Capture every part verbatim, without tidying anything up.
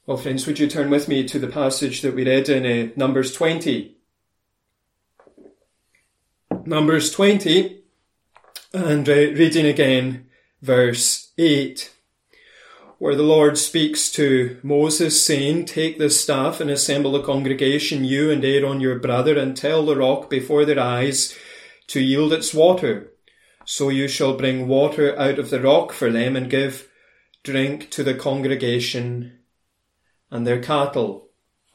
Well, friends, would you turn with me to the passage that we read in uh, Numbers twenty? Numbers twenty, and uh, reading again verse eight, where the Lord speaks to Moses, saying, "Take this staff and assemble the congregation, you and Aaron your brother, and tell the rock before their eyes to yield its water. So you shall bring water out of the rock for them and give drink to the congregation and their cattle."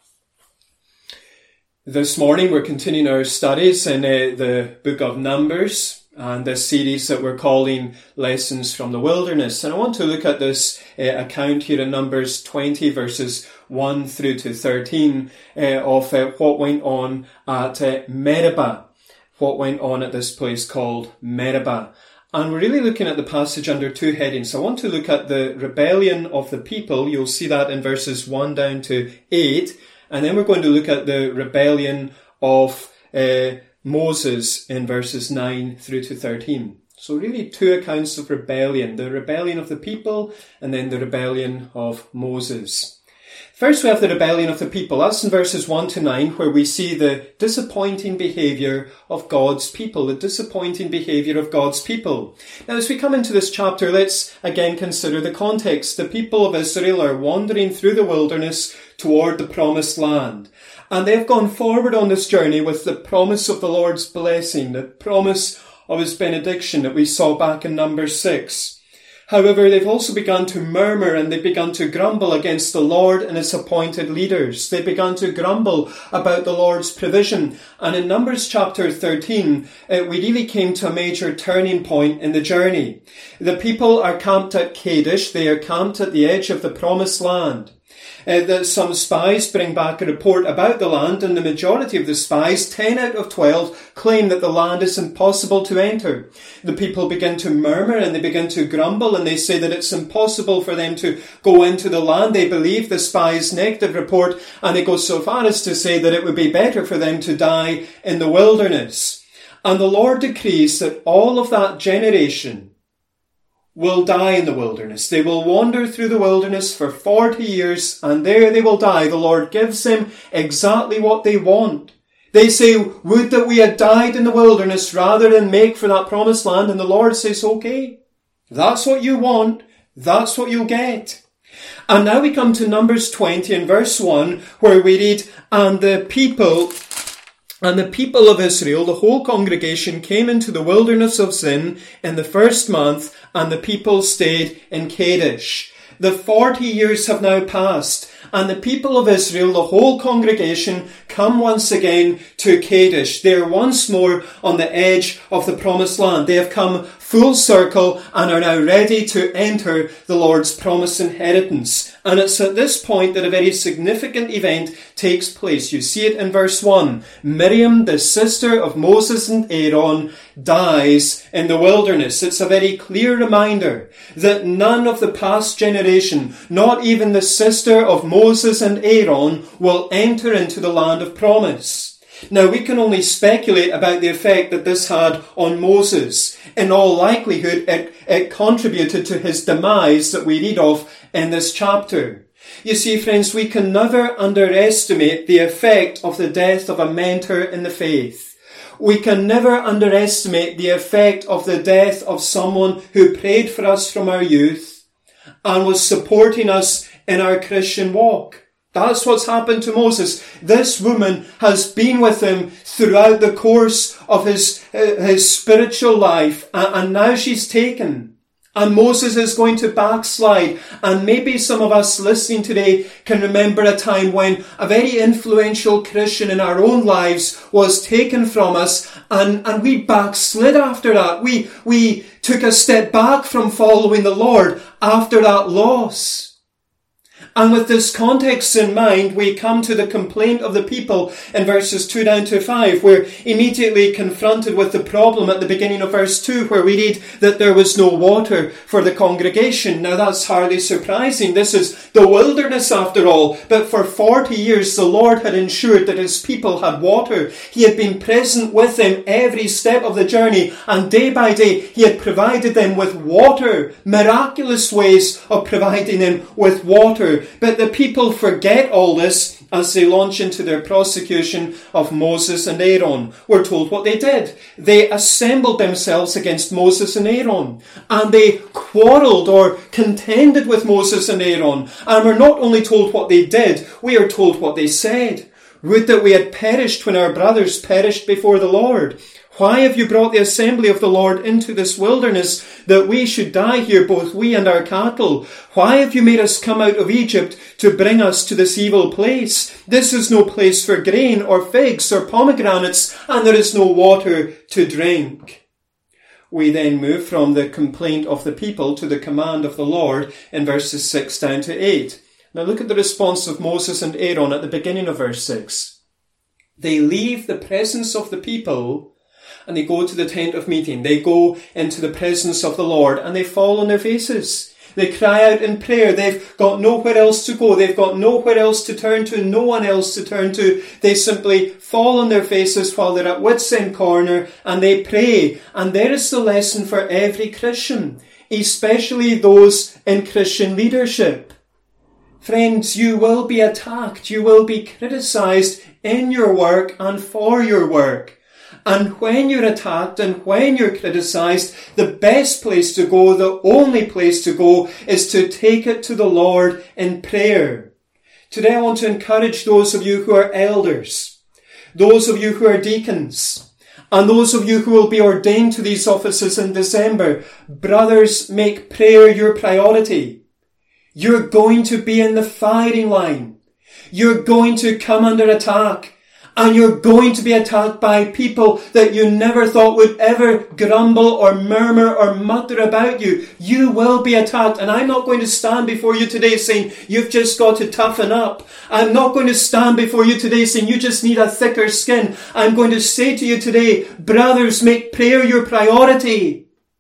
This morning we're continuing our studies in uh, the book of Numbers and this series that we're calling Lessons from the Wilderness. And I want to look at this uh, account here in Numbers twenty verses one through to thirteen uh, of uh, what went on at uh, Meribah, what went on at this place called Meribah. And we're really looking at the passage under two headings. I want to look at the rebellion of the people. You'll see that in verses one down to eight. And then we're going to look at the rebellion of uh, Moses in verses nine through to thirteen. So really two accounts of rebellion. The rebellion of the people and then the rebellion of Moses. First, we have the rebellion of the people. That's in verses one to nine, where we see the disappointing behaviour of God's people, the disappointing behaviour of God's people. Now, as we come into this chapter, let's again consider the context. The people of Israel are wandering through the wilderness toward the promised land. And they've gone forward on this journey with the promise of the Lord's blessing, the promise of his benediction that we saw back in Numbers six. However, they've also begun to murmur and they've begun to grumble against the Lord and his appointed leaders. They began to grumble about the Lord's provision. And in Numbers chapter thirteen, uh, we really came to a major turning point in the journey. The people are camped at Kadesh. They are camped at the edge of the promised land. Uh, that some spies bring back a report about the land, and the majority of the spies, ten out of twelve, claim that the land is impossible to enter. The people begin to murmur and they begin to grumble, and they say that it's impossible for them to go into the land. They believe the spies' negative report, and they go so far as to say that it would be better for them to die in the wilderness. And the Lord decrees that all of that generation will die in the wilderness. They will wander through the wilderness for forty years, and there they will die. The Lord gives them exactly what they want. They say, "Would that we had died in the wilderness rather than make for that promised land." And the Lord says, "Okay, that's what you want. That's what you'll get." And now we come to Numbers twenty and verse one, where we read, "And the people And the people of Israel, the whole congregation, came into the wilderness of Zin in the first month, and the people stayed in Kadesh." The forty years have now passed, and the people of Israel, the whole congregation, come once again to Kadesh. They are once more on the edge of the promised land. They have come full circle and are now ready to enter the Lord's promised inheritance. And it's at this point that a very significant event takes place. You see it in verse one. Miriam, the sister of Moses and Aaron, dies in the wilderness. It's a very clear reminder that none of the past generation, not even the sister of Moses and Aaron, will enter into the land of promise. Now, we can only speculate about the effect that this had on Moses. In all likelihood, it, it contributed to his demise that we read of in this chapter. You see, friends, we can never underestimate the effect of the death of a mentor in the faith. We can never underestimate the effect of the death of someone who prayed for us from our youth and was supporting us in our Christian walk. That's what's happened to Moses. This woman has been with him throughout the course of his, uh, his spiritual life, and, and now she's taken. And Moses is going to backslide. And maybe some of us listening today can remember a time when a very influential Christian in our own lives was taken from us, and, and we backslid after that. We, we took a step back from following the Lord after that loss. And with this context in mind, we come to the complaint of the people in verses two down to five. We're immediately confronted with the problem at the beginning of verse two, where we read that there was no water for the congregation. Now, that's hardly surprising. This is the wilderness after all. But for forty years, the Lord had ensured that his people had water. He had been present with them every step of the journey, and day by day, he had provided them with water, miraculous ways of providing them with water. together. But the people forget all this as they launch into their prosecution of Moses and Aaron. We're told what they did. They assembled themselves against Moses and Aaron, and they quarrelled or contended with Moses and Aaron. And we're not only told what they did, we are told what they said. Would that we had perished when our brothers perished before the Lord. Why have you brought the assembly of the Lord into this wilderness, that we should die here, both we and our cattle? Why have you made us come out of Egypt to bring us to this evil place? This is no place for grain or figs or pomegranates, and there is no water to drink. We then move from the complaint of the people to the command of the Lord in verses six down to eight. Now look at the response of Moses and Aaron at the beginning of verse six. They leave the presence of the people and they go to the tent of meeting. They go into the presence of the Lord and they fall on their faces. They cry out in prayer. They've got nowhere else to go. They've got nowhere else to turn to, no one else to turn to. They simply fall on their faces while they're at wits' end corner and they pray. And there is the lesson for every Christian, especially those in Christian leadership. Friends, you will be attacked. You will be criticised in your work and for your work. And when you're attacked and when you're criticised, the best place to go, the only place to go, is to take it to the Lord in prayer. Today I want to encourage those of you who are elders, those of you who are deacons, and those of you who will be ordained to these offices in December. Brothers, make prayer your priority. You're going to be in the firing line. You're going to come under attack. And you're going to be attacked by people that you never thought would ever grumble or murmur or mutter about you. You will be attacked. And I'm not going to stand before you today saying, you've just got to toughen up. I'm not going to stand before you today saying, you just need a thicker skin. I'm going to say to you today, brothers, make prayer your priority.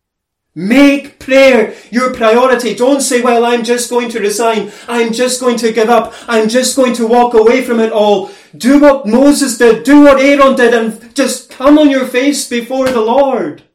Make prayer your priority. Don't say, well, I'm just going to resign. I'm just going to give up. I'm just going to walk away from it all. Do what Moses did. Do what Aaron did and just come on your face before the Lord.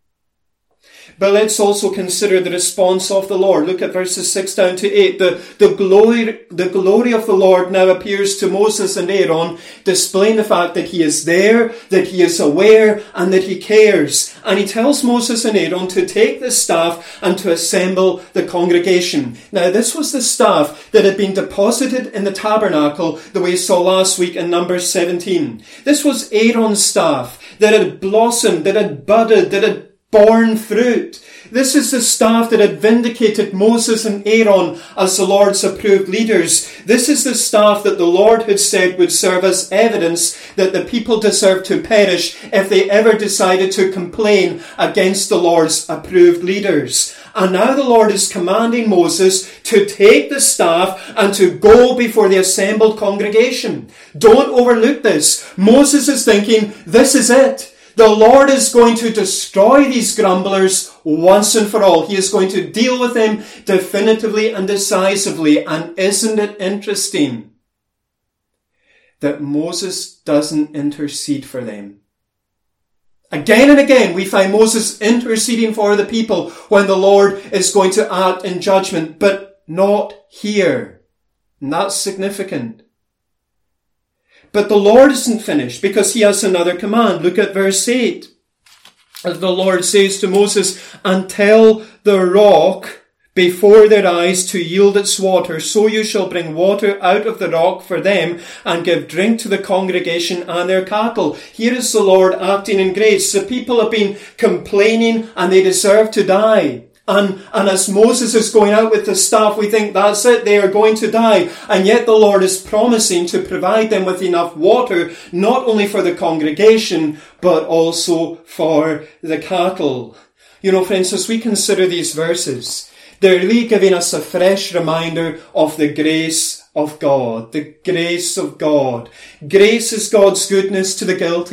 But let's also consider the response of the Lord. Look at verses six down to eight. The, the glory, the glory of the Lord now appears to Moses and Aaron, displaying the fact that he is there, that he is aware, and that he cares. And he tells Moses and Aaron to take the staff and to assemble the congregation. Now, this was the staff that had been deposited in the tabernacle that we saw last week in Numbers seventeen. This was Aaron's staff that had blossomed, that had budded, that had born fruit. This is the staff that had vindicated Moses and Aaron as the Lord's approved leaders. This is the staff that the Lord had said would serve as evidence that the people deserved to perish if they ever decided to complain against the Lord's approved leaders. And now the Lord is commanding Moses to take the staff and to go before the assembled congregation. Don't overlook this. Moses is thinking, this is it. The Lord is going to destroy these grumblers once and for all. He is going to deal with them definitively and decisively. And isn't it interesting that Moses doesn't intercede for them? Again and again, we find Moses interceding for the people when the Lord is going to act in judgment, but not here. And that's significant. But the Lord isn't finished because he has another command. Look at verse eight. As the Lord says to Moses, and tell the rock before their eyes to yield its water, so you shall bring water out of the rock for them and give drink to the congregation and their cattle. Here is the Lord acting in grace. The people have been complaining and they deserve to die. And, and as Moses is going out with the staff, we think that's it, they are going to die. And yet the Lord is promising to provide them with enough water, not only for the congregation, but also for the cattle. You know, friends, as we consider these verses, they're really giving us a fresh reminder of the grace of God. The grace of God. Grace is God's goodness to the guilty.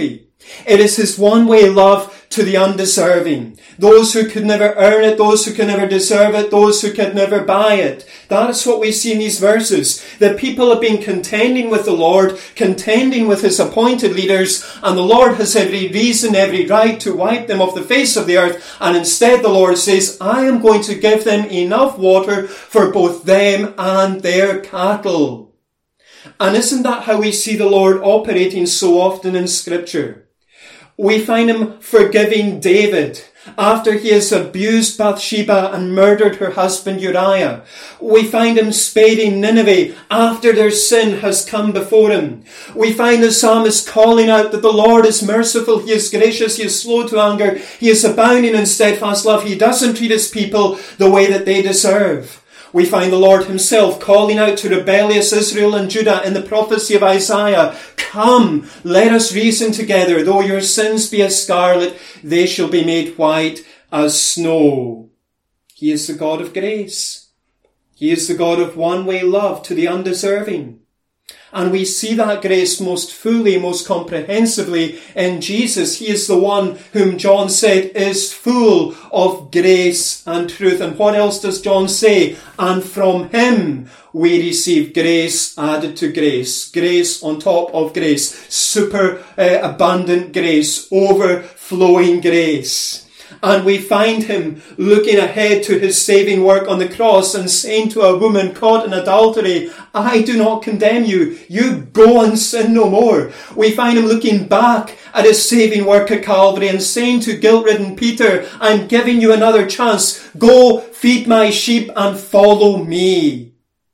It is his one-way love to the undeserving. Those who could never earn it, those who could never deserve it, those who could never buy it. That is what we see in these verses. The people have been contending with the Lord, contending with his appointed leaders, and the Lord has every reason, every right to wipe them off the face of the earth. And instead the Lord says, I am going to give them enough water for both them and their cattle. And isn't that how we see the Lord operating so often in Scripture? We find him forgiving David after he has abused Bathsheba and murdered her husband Uriah. We find him sparing Nineveh after their sin has come before him. We find the psalmist calling out that the Lord is merciful, he is gracious, he is slow to anger, he is abounding in steadfast love. He doesn't treat his people the way that they deserve. We find the Lord himself calling out to rebellious Israel and Judah in the prophecy of Isaiah, come, let us reason together. Though your sins be as scarlet, they shall be made white as snow. He is the God of grace. He is the God of one-way love to the undeserving. And we see that grace most fully, most comprehensively in Jesus. He is the one whom John said is full of grace and truth. And what else does John say? And from him we receive grace added to grace. Grace on top of grace. Super uh, abundant grace. Overflowing grace. And we find him looking ahead to his saving work on the cross and saying to a woman caught in adultery, I do not condemn you. You go and sin no more. We find him looking back at his saving work at Calvary and saying to guilt-ridden Peter, I'm giving you another chance. Go feed my sheep and follow me.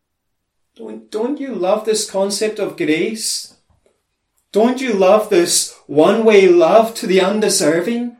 Don't, don't you love this concept of grace? Don't you love this one-way love to the undeserving?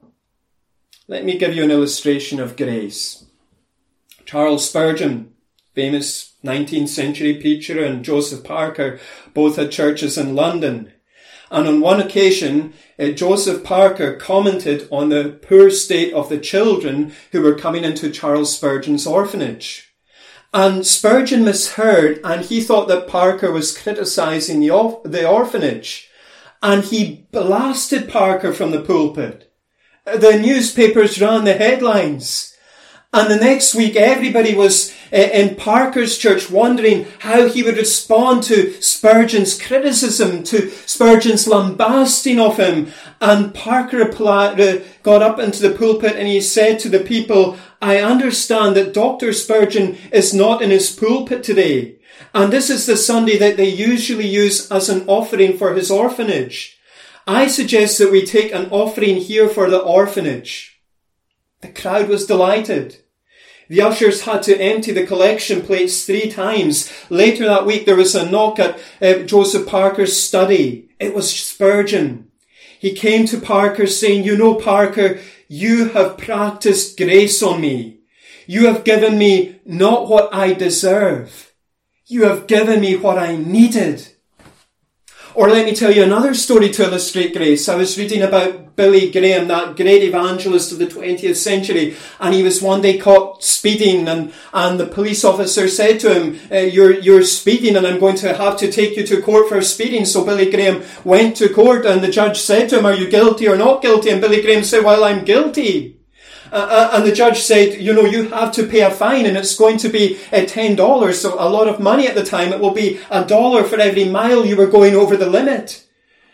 Let me give you an illustration of grace. Charles Spurgeon, famous nineteenth century preacher, and Joseph Parker both had churches in London. And on one occasion, uh, Joseph Parker commented on the poor state of the children who were coming into Charles Spurgeon's orphanage. And Spurgeon misheard, and he thought that Parker was criticising the, or- the orphanage. And he blasted Parker from the pulpit. The newspapers ran the headlines. And the next week everybody was uh, in Parker's church wondering how he would respond to Spurgeon's criticism, to Spurgeon's lambasting of him. And Parker replied, uh, got up into the pulpit and he said to the people, I understand that Doctor Spurgeon is not in his pulpit today. And this is the Sunday that they usually use as an offering for his orphanage. I suggest that we take an offering here for the orphanage. The crowd was delighted. The ushers had to empty the collection plates three times. Later that week there was a knock at uh, Joseph Parker's study. It was Spurgeon. He came to Parker saying, you know, Parker, you have practiced grace on me. You have given me not what I deserve. You have given me what I needed. Or let me tell you another story to illustrate grace. I was reading about Billy Graham, that great evangelist of the twentieth century, and he was one day caught speeding, and, and the police officer said to him, uh, you're, you're speeding and I'm going to have to take you to court for speeding. So Billy Graham went to court and the judge said to him, are you guilty or not guilty? And Billy Graham said, well, I'm guilty. Uh, and the judge said, you know, you have to pay a fine and it's going to be uh, ten dollars. So a lot of money at the time. It will be a dollar for every mile you were going over the limit.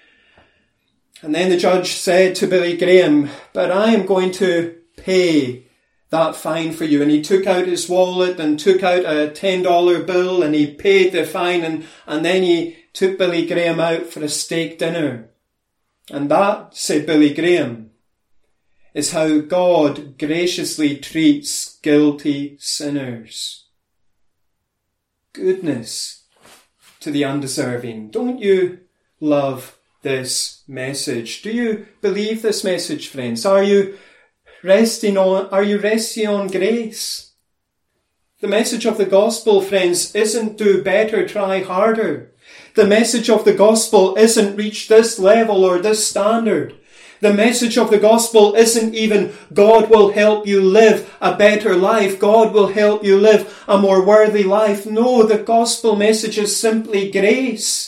And then the judge said to Billy Graham, but I am going to pay that fine for you. And he took out his wallet and took out a ten dollar bill and he paid the fine. And, and then he took Billy Graham out for a steak dinner. And that, said Billy Graham, is how God graciously treats guilty sinners. Goodness to the undeserving. Don't you love this message? Do you believe this message, friends? Are you resting on, are you resting on grace? The message of the gospel, friends, isn't do better, try harder. The message of the gospel isn't reach this level or this standard. The message of the gospel isn't even God will help you live a better life. God will help you live a more worthy life. No, the gospel message is simply grace.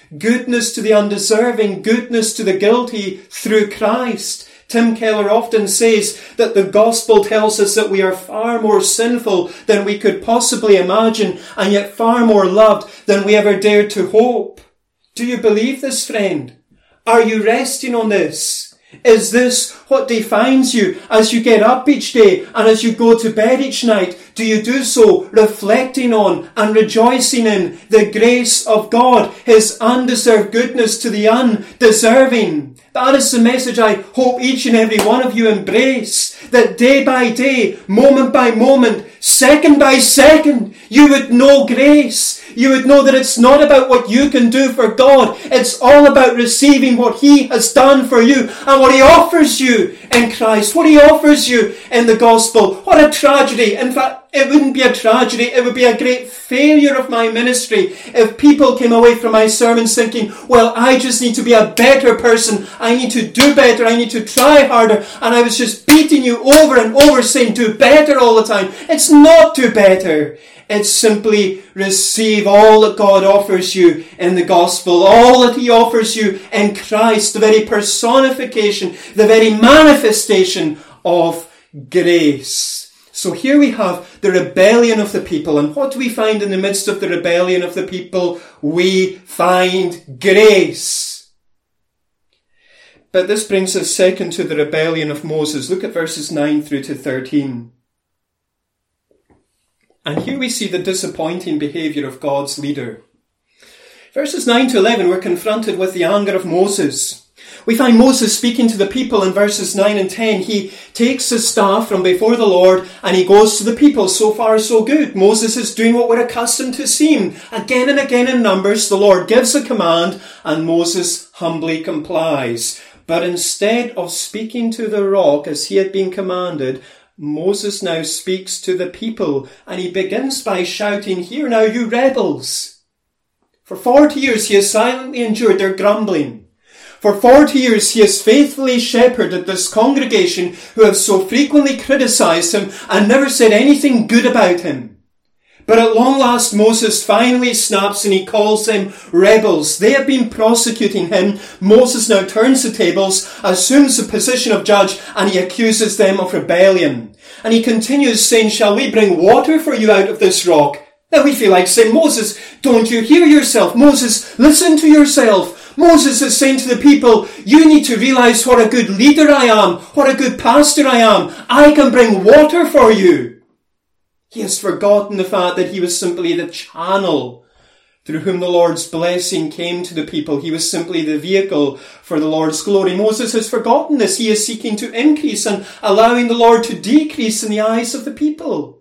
goodness to the undeserving, goodness to the guilty through Christ. Tim Keller often says that the gospel tells us that we are far more sinful than we could possibly imagine, and yet far more loved than we ever dared to hope. Do you believe this, friend? Are you resting on this? Is this what defines you as you get up each day and as you go to bed each night? Do you do so reflecting on and rejoicing in the grace of God, His undeserved goodness to the undeserving? That is the message I hope each and every one of you embrace. That day by day, moment by moment, second by second, you would know grace. You would know that it's not about what you can do for God. It's all about receiving what He has done for you and what He offers you in Christ, what He offers you in the gospel. What a tragedy. In fact, it wouldn't be a tragedy. It would be a great failure of my ministry if people came away from my sermons thinking, well, I just need to be a better person. I need to do better. I need to try harder. And I was just beating you over and over saying, do better all the time. It's not do better. It's simply receive all that God offers you in the gospel, all that He offers you in Christ, the very personification, the very manifestation of grace. So here we have the rebellion of the people. And what do we find in the midst of the rebellion of the people? We find grace. But this brings us second to the rebellion of Moses. Look at verses nine through to thirteen. And here we see the disappointing behaviour of God's leader. Verses nine to eleven, we're confronted with the anger of Moses. We find Moses speaking to the people in verses nine and ten. He takes his staff from before the Lord and he goes to the people. So far, so good. Moses is doing what we're accustomed to seeing. Again and again in Numbers, the Lord gives a command and Moses humbly complies. But instead of speaking to the rock as he had been commanded, Moses now speaks to the people and he begins by shouting, "Hear now, you rebels." For forty years he has silently endured their grumbling. For forty years he has faithfully shepherded this congregation who have so frequently criticised him and never said anything good about him. But at long last Moses finally snaps and he calls them rebels. They have been prosecuting him. Moses now turns the tables, assumes the position of judge, and he accuses them of rebellion. And he continues saying, "Shall we bring water for you out of this rock?" Now we feel like saying, Moses, don't you hear yourself? Moses, listen to yourself. Moses is saying to the people, you need to realize what a good leader I am, what a good pastor I am. I can bring water for you. He has forgotten the fact that he was simply the channel through whom the Lord's blessing came to the people. He was simply the vehicle for the Lord's glory. Moses has forgotten this. He is seeking to increase and allowing the Lord to decrease in the eyes of the people.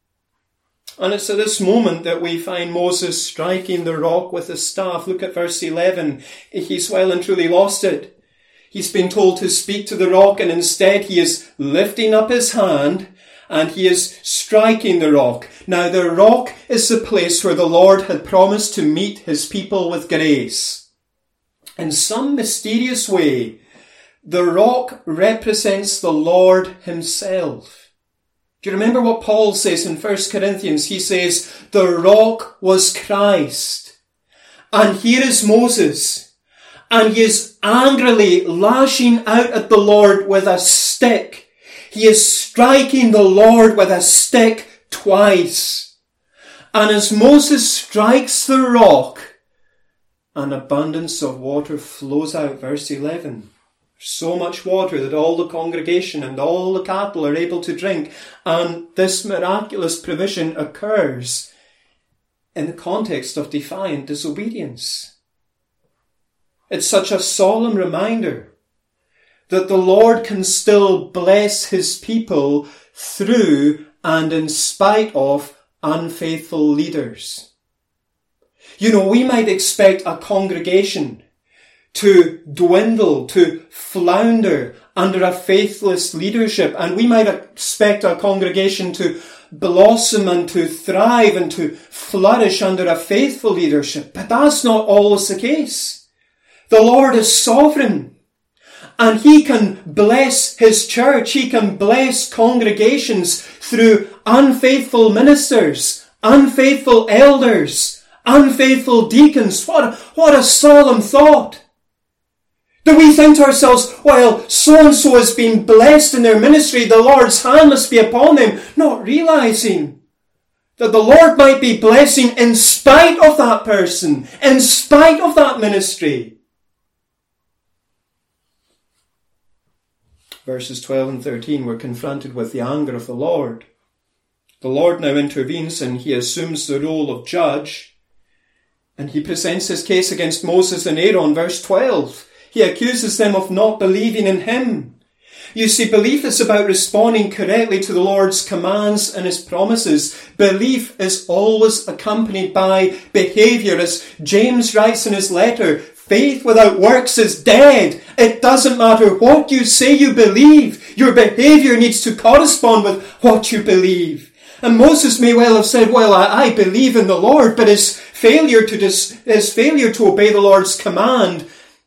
And it's at this moment that we find Moses striking the rock with his staff. Look at verse eleven. He's well and truly lost it. He's been told to speak to the rock, and instead he is lifting up his hand and he is striking the rock. Now the rock is the place where the Lord had promised to meet his people with grace. In some mysterious way, the rock represents the Lord himself. Do you remember what Paul says in First Corinthians? He says, the rock was Christ. And here is Moses. And he is angrily lashing out at the Lord with a stick. He is striking the Lord with a stick twice. And as Moses strikes the rock, an abundance of water flows out. Verse eleven. So much water that all the congregation and all the cattle are able to drink. And this miraculous provision occurs in the context of defiant disobedience. It's such a solemn reminder that the Lord can still bless his people through and in spite of unfaithful leaders. You know, we might expect a congregation to dwindle, to flounder under a faithless leadership. And we might expect our congregation to blossom and to thrive and to flourish under a faithful leadership. But that's not always the case. The Lord is sovereign. And he can bless his church. He can bless congregations through unfaithful ministers, unfaithful elders, Unfaithful deacons, what a, what a solemn thought. Do we think to ourselves, well, so-and-so has been blessed in their ministry, the Lord's hand must be upon them, not realizing that the Lord might be blessing in spite of that person, in spite of that ministry. Verses twelve and thirteen, we're confronted with the anger of the Lord. The Lord now intervenes and he assumes the role of judge, and he presents his case against Moses and Aaron. Verse twelve, he accuses them of not believing in him. You see, belief is about responding correctly to the Lord's commands and his promises. Belief is always accompanied by behaviour. As James writes in his letter, faith without works is dead. It doesn't matter what you say you believe. Your behaviour needs to correspond with what you believe. And Moses may well have said, well, I, I believe in the Lord, but his failure to dis, his failure to obey the Lord's command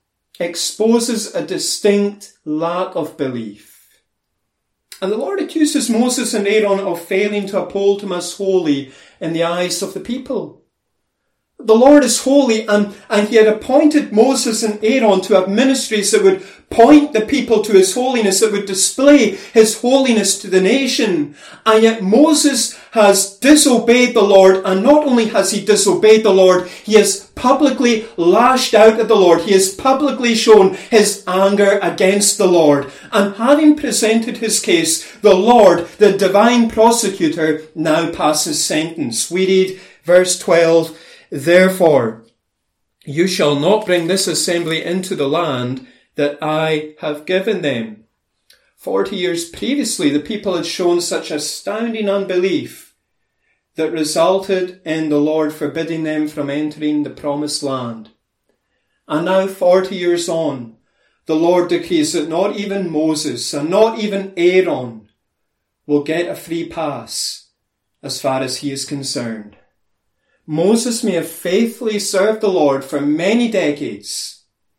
exposes a distinct lack of belief. And the Lord accuses Moses and Aaron of failing to uphold him as holy in the eyes of the people. The Lord is holy, and, and he had appointed Moses and Aaron to have ministries that would point the people to his holiness, that would display his holiness to the nation. And yet Moses has disobeyed the Lord, and not only has he disobeyed the Lord, he has publicly lashed out at the Lord. He has publicly shown his anger against the Lord. And having presented his case, the Lord, the divine prosecutor, now passes sentence. We read verse twelve, therefore, you shall not bring this assembly into the land that I have given them. Forty years previously, the people had shown such astounding unbelief that resulted in the Lord forbidding them from entering the promised land. And now, forty years on, the Lord decrees that not even Moses and not even Aaron will get a free pass as far as he is concerned. Moses may have faithfully served the Lord for many decades,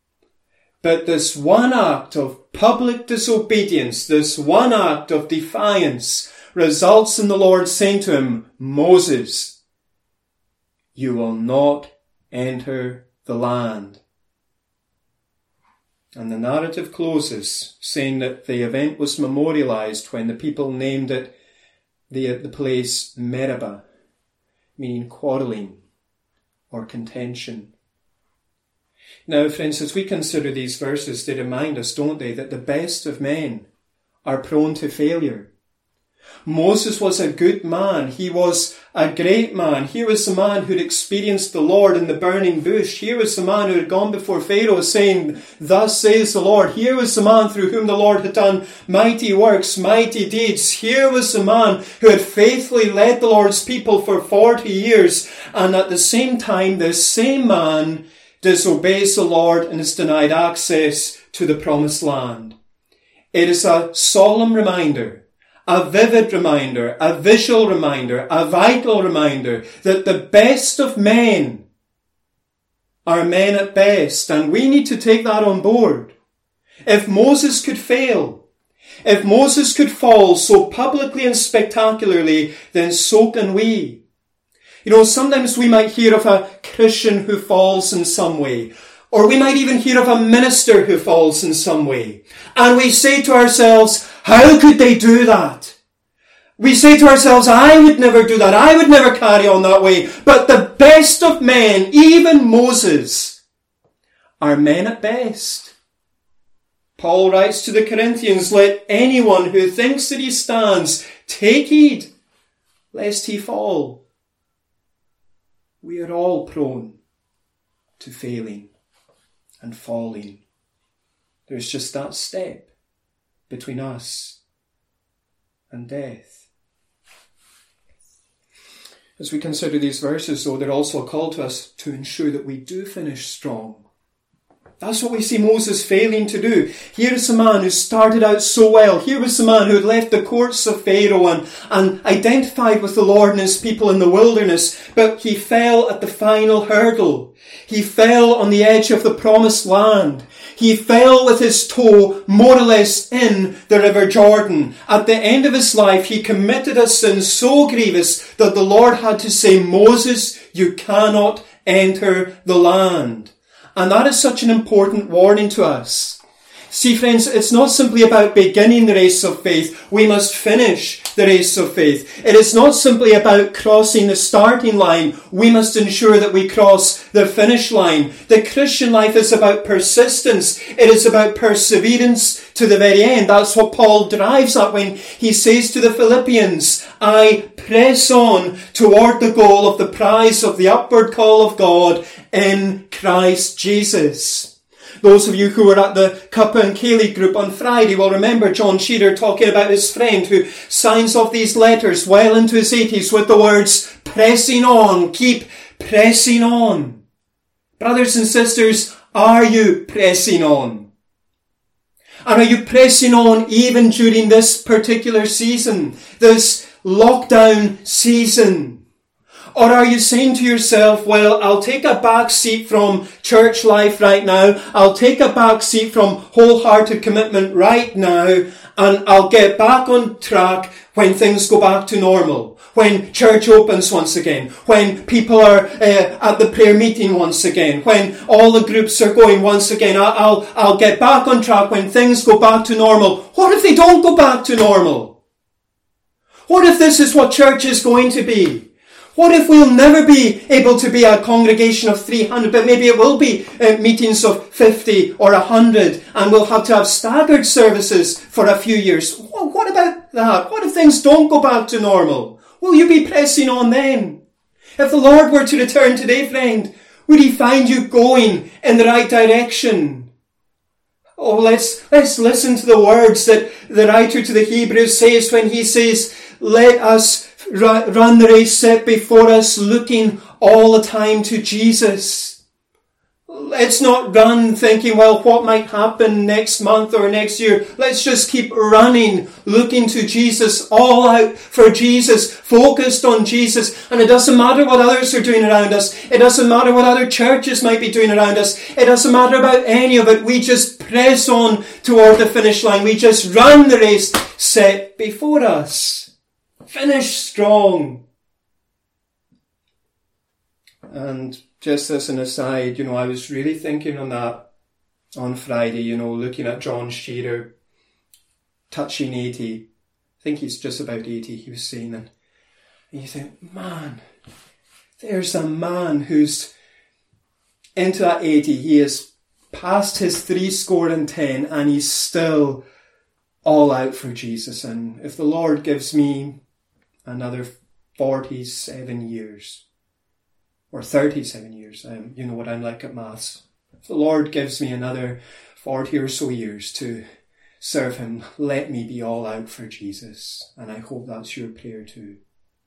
but this one act of public disobedience, this one act of defiance, results in the Lord saying to him, Moses, you will not enter the land. And the narrative closes saying that the event was memorialized when the people named it the, the place Meribah, meaning quarrelling or contention. Now, friends, as we consider these verses, they remind us, don't they, that the best of men are prone to failure. Moses was a good man. He was a great man. Here was the man who had experienced the Lord in the burning bush. Here was the man who had gone before Pharaoh saying, thus says the Lord. Here was the man through whom the Lord had done mighty works, mighty deeds. Here was the man who had faithfully led the Lord's people for forty years. And at the same time, this same man disobeys the Lord and is denied access to the promised land. It is a solemn reminder, a vivid reminder, a visual reminder, a vital reminder that the best of men are men at best, and we need to take that on board. If Moses could fail, if Moses could fall so publicly and spectacularly, then so can we. You know, sometimes we might hear of a Christian who falls in some way, or we might even hear of a minister who falls in some way. And we say to ourselves, how could they do that? We say to ourselves, I would never do that. I would never carry on that way. But the best of men, even Moses, are men at best. Paul writes to the Corinthians, let anyone who thinks that he stands take heed, lest he fall. We are all prone to failing and falling. There's just that step between us and death. As we consider these verses, though, they're also a call to us to ensure that we do finish strong. That's what we see Moses failing to do. Here is a man who started out so well. Here was a man who had left the courts of Pharaoh and, and identified with the Lord and his people in the wilderness, but he fell at the final hurdle. He fell on the edge of the promised land. He fell with his toe more or less in the River Jordan. At the end of his life, he committed a sin so grievous that the Lord had to say, Moses, you cannot enter the land. And that is such an important warning to us. See, friends, it's not simply about beginning the race of faith. We must finish the race of faith. It is not simply about crossing the starting line. We must ensure that we cross the finish line. The Christian life is about persistence. It is about perseverance to the very end. That's what Paul drives at when he says to the Philippians, I press on toward the goal of the prize of the upward call of God in Christ Jesus. Those of you who were at the Cuppa and Cayley group on Friday will remember John Shearer talking about his friend who signs off these letters well into his eighties with the words, pressing on, keep pressing on. Brothers and sisters, are you pressing on? And are you pressing on even during this particular season, this lockdown season? Or are you saying to yourself, well, I'll take a back seat from church life right now. I'll take a back seat from wholehearted commitment right now. And I'll get back on track when things go back to normal. When church opens once again. When people are uh, at the prayer meeting once again. When all the groups are going once again. I'll, I'll, I'll get back on track when things go back to normal. What if they don't go back to normal? What if this is what church is going to be? What if we'll never be able to be a congregation of three hundred, but maybe it will be uh, meetings of fifty or one hundred, and we'll have to have staggered services for a few years? Well, what about that? What if things don't go back to normal? Will you be pressing on then? If the Lord were to return today, friend, would he find you going in the right direction? Oh, let's, let's listen to the words that the writer to the Hebrews says when he says, let us run the race set before us, looking all the time to Jesus. Let's not run thinking, well, what might happen next month or next year. Let's just keep running, looking to Jesus, all out for Jesus, focused on Jesus. And it doesn't matter what others are doing around us. It doesn't matter what other churches might be doing around us. It doesn't matter about any of it. We just press on toward the finish line. We just run the race set before us. Finish strong. And just as an aside, you know, I was really thinking on that on Friday, you know, looking at John Shearer touching eighty. I think he's just about eighty, he was saying. And you think, man, there's a man who's into that eighty. He is past his three score and ten, and he's still all out for Jesus. And if the Lord gives me another forty-seven years, or thirty-seven years, um, you know what I'm like at maths. If the Lord gives me another forty or so years to serve him, let me be all out for Jesus. And I hope that's your prayer too.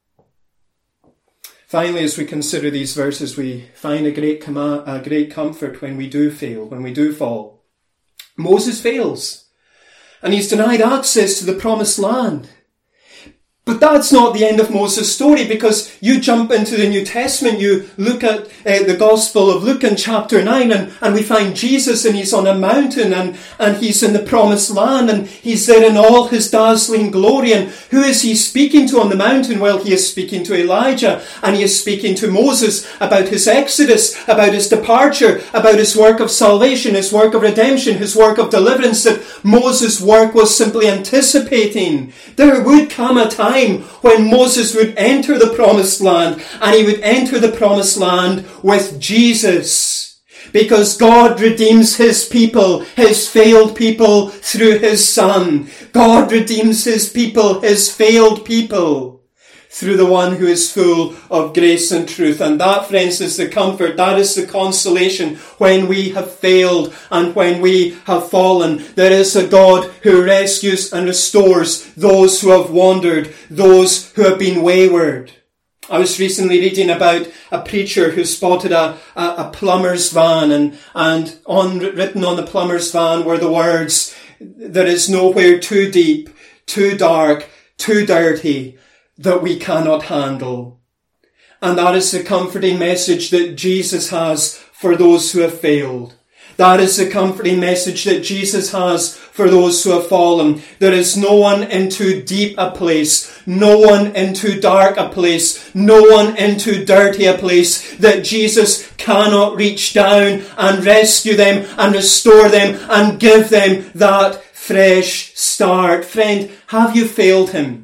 Finally, as we consider these verses, we find a great com- a great comfort when we do fail, when we do fall. Moses fails, and he's denied access to the promised land. But that's not the end of Moses' story, because you jump into the New Testament, you look at uh, the Gospel of Luke in chapter nine, and, and we find Jesus, and he's on a mountain, and, and he's in the promised land, and he's there in all his dazzling glory. And who is he speaking to on the mountain? Well, he is speaking to Elijah, and he is speaking to Moses about his exodus, about his departure, about his work of salvation, his work of redemption, his work of deliverance, that Moses' work was simply anticipating. There would come a time when Moses would enter the promised land, and he would enter the promised land with Jesus, because God redeems his people, his failed people, through his Son. God redeems his people, his failed people, through the one who is full of grace and truth. And that, friends, is the comfort, that is the consolation when we have failed and when we have fallen. There is a God who rescues and restores those who have wandered, those who have been wayward. I was recently reading about a preacher who spotted a, a, a plumber's van, and, and on, written on the plumber's van were the words, "There is nowhere too deep, too dark, too dirty that we cannot handle." And that is the comforting message that Jesus has for those who have failed. That is the comforting message that Jesus has for those who have fallen. There is no one in too deep a place, no one in too dark a place, no one in too dirty a place that Jesus cannot reach down and rescue them and restore them and give them that fresh start. Friend, have you failed him?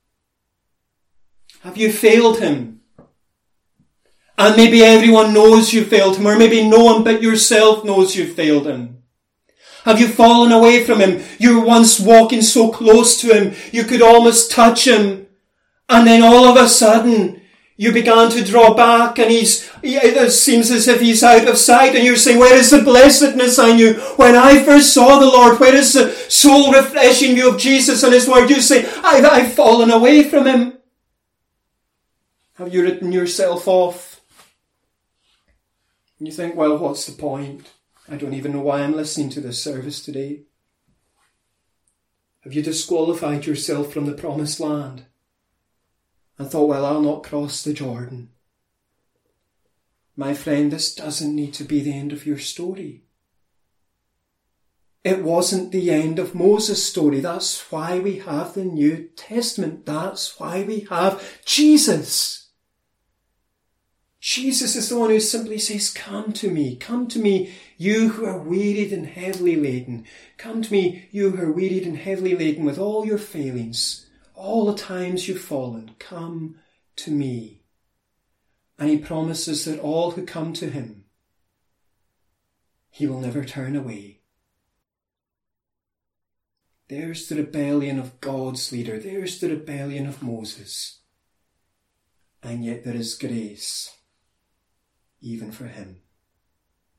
Have you failed him? And maybe everyone knows you failed him, or maybe no one but yourself knows you failed him. Have you fallen away from him? You were once walking so close to him, you could almost touch him. And then all of a sudden, you began to draw back, and he's, it seems as if he's out of sight, and you're saying, where is the blessedness I knew when I first saw the Lord? Where is the soul refreshing view of Jesus and his word? You say, I've, I've fallen away from him. Have you written yourself off? And you think, well, what's the point? I don't even know why I'm listening to this service today. Have you disqualified yourself from the promised land and thought, well, I'll not cross the Jordan? My friend, this doesn't need to be the end of your story. It wasn't the end of Moses' story. That's why we have the New Testament. That's why we have Jesus. Jesus is the one who simply says, come to me, come to me, you who are wearied and heavily laden. Come to me, you who are wearied and heavily laden with all your failings, all the times you've fallen. Come to me. And he promises that all who come to him, he will never turn away. There's the rebellion of God's leader. There's the rebellion of Moses. And yet there is grace even for him.